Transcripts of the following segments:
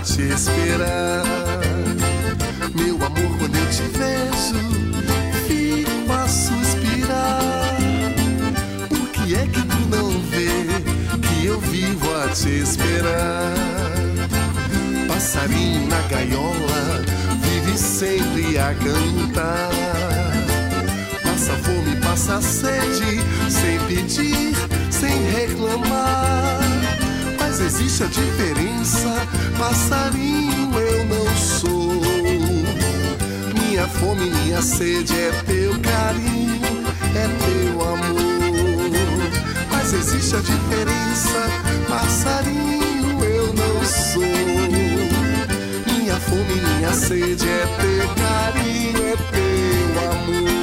te esperar. Meu amor, quando eu te vejo, fico a suspirar. Por que é que tu não vê que eu vivo a te esperar? Passarinho na gaiola vive sempre a cantar. Passa fome, passa sede, sem pedir, sem reclamar. Mas existe a diferença, passarinho eu não sou. Minha fome, minha sede é teu carinho, é teu amor. Mas existe a diferença, passarinho eu não sou. Minha fome, minha sede é teu carinho, é teu amor.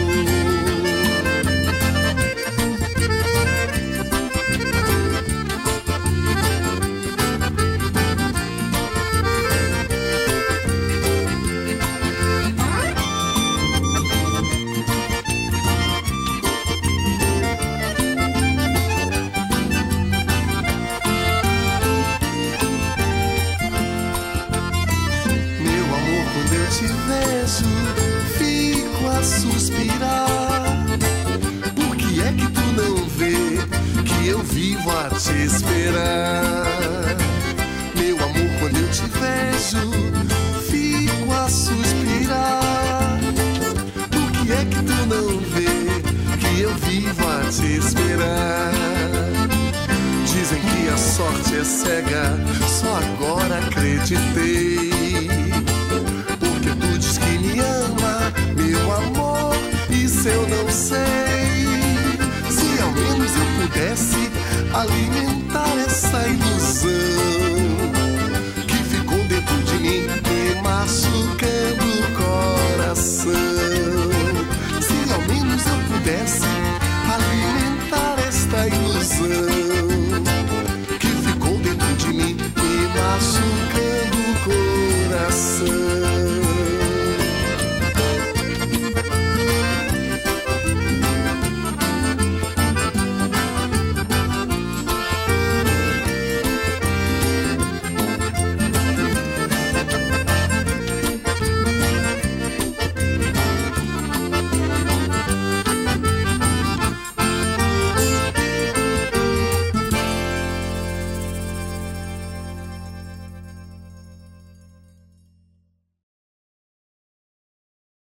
Te vejo, fico a suspirar. Por que é que tu não vê que eu vivo a te esperar? Meu amor, quando eu te vejo, fico a suspirar. Por que é que tu não vê que eu vivo a te esperar? Dizem que a sorte é cega, só agora acreditei. Que me ama, meu amor, isso eu não sei. Se ao menos eu pudesse alimentar essa ilusão que ficou dentro de mim, me machucando o coração. Se ao menos eu pudesse alimentar esta ilusão